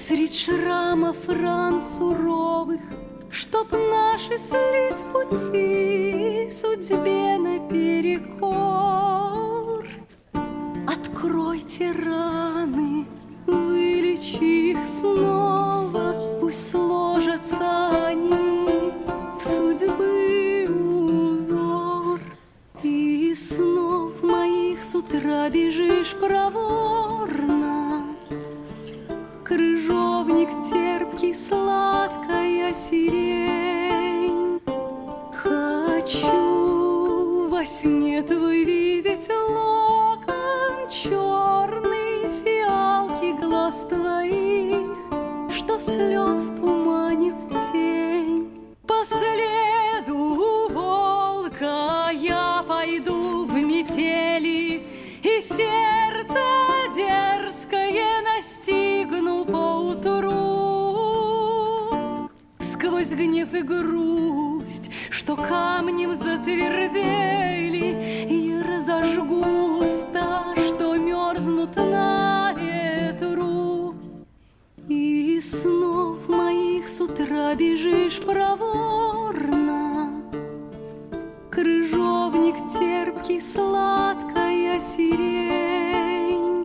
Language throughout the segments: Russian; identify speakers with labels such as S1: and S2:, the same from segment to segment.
S1: Средь шрамов ран суровых, чтоб наши слить пути судьбе наперекор. Откройте раны, вылечи их снова, пусть сложатся они в судьбы узор. И снов моих с утра бежишь проворно, крыжовник терпкий, сладкая сирень. Хочу во сне твой видеть локон черный, фиалки глаз твоих, что слез туманит тень. По следу волка я пойду в метели, и сердце дерзкое настигну поутру. Сквозь гнев и грусть, что камнем затвердели, и разожгу уста, что мерзнут на ветру. И снов моих с утра бежишь проворно, крыжовник терпкий, сладкая сирень.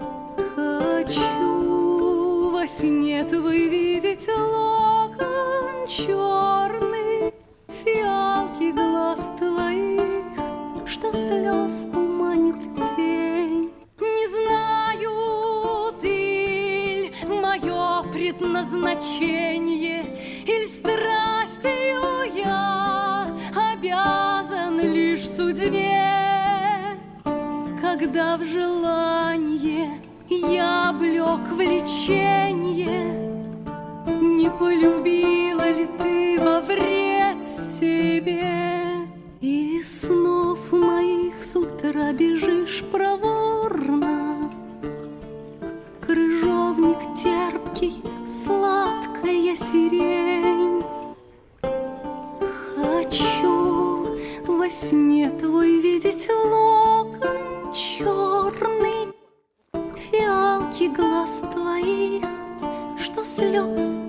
S1: Хочу во сне твой видеть локон черный, фиалки глаз твоих, что слез туманит тень. Не знаю, ты мое предназначение, иль страстью я обязан лишь судьбе. Когда в желанье я облек влеченье, не полюбила ли ты во вред себе? И снов моих с утра бежишь проворно, крыжовник терпкий, сладкая сирень. Хочу во сне твой видеть локон черный, фиалки глаз твоих, что слез